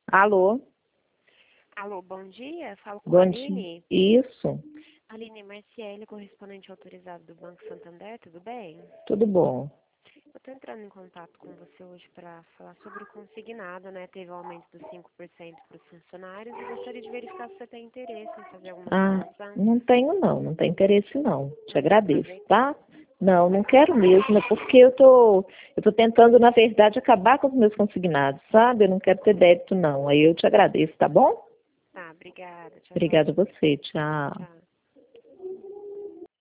Alô, Alô, bom dia. Falo com a bom dia. Aline. Isso, Aline Marciele, correspondente autorizado do Banco Santander, tudo bem? tudo bom. Eu estou entrando em contato com você hoje para falar sobre o consignado, né? Teve o aumento dos 5% para os funcionários e gostaria de verificar se você tem interesse em fazer alguma Ah, reclamação. não tenho não tenho interesse não. Te Não quer agradeço, aproveitar? tá? Não, não quero mesmo, é porque eu tô tentando, na verdade, acabar com os meus consignados, sabe? Eu não quero ter débito não. Aí eu te agradeço, tá bom? Tá, obrigada. Tchau, tchau. Obrigada a você, tchau. Tchau.